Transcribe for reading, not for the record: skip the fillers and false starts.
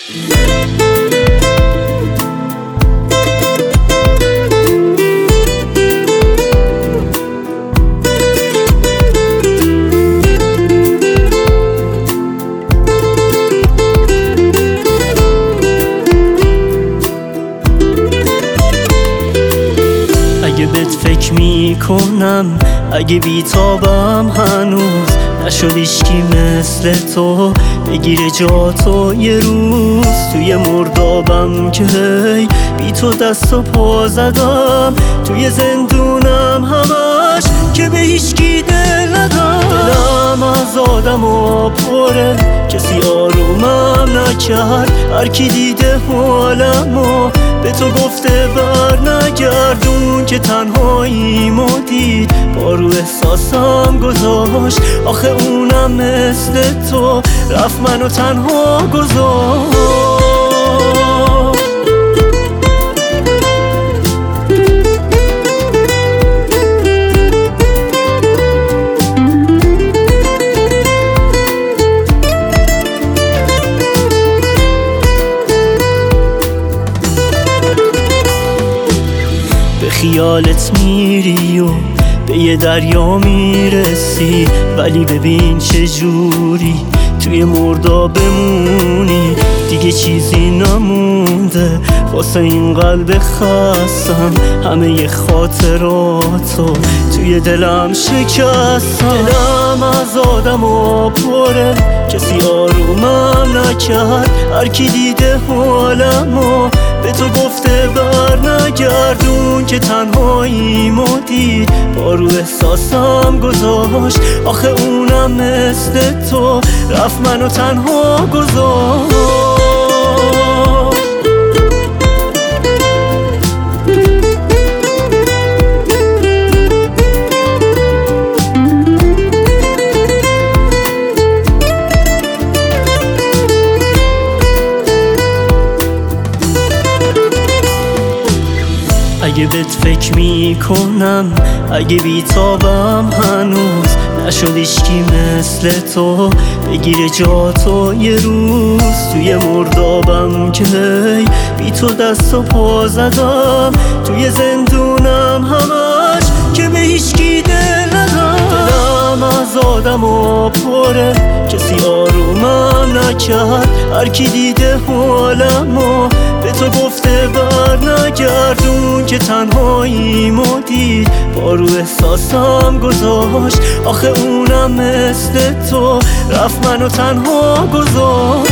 اگه بهت فکر میکنم، اگه بیتابم هنوز نشد هیچکی مثل تو بگیره جاتو یه روز توی مردابم که هی بی تو دست و پا زدم، توی زندونم همش که به هیچکی دل ندم. دلم از آدم و پره، کسی آرومم نکرد، هر کی دیده حالمو به تو گفته بر نگردون که تنهاییمو دید با رو احساسم گذاشت. آخه اونم مثل تو رفت منو تنها گذاشت. به خیالت میری و به یه دریا میرسی، ولی ببین چجوری توی مردا بمونی. دیگه چیزی نمونده واسه این قلب خستم، همه ی خاطراتو توی دلم شکستم. دلم از آدم و پره، کسی آرومم نکرد، هر کی دیده حالمو به تو گفته بر نگردون که تنهاییمو دید با رو احساسم گذاشت. آخه اونم مثل تو رفت منو تنها گذاشت. اگه بهت فکر میکنم، اگه بیتابم هنوز نشد هیچکی مثل تو بگیره جاتو یه روز توی مردابم که هی بی تو دست و پا زدم، توی زندونم همش که به هیچکی دل ندم. دلم از آدم و پره، کسی آرومم نکرد، هر کی دیده حالمو به تو گفته بر نگردون که تنهاییمو دید با رو احساسم گذاشت. آخه اونم مثل تو رفت منو تنها گذاشت.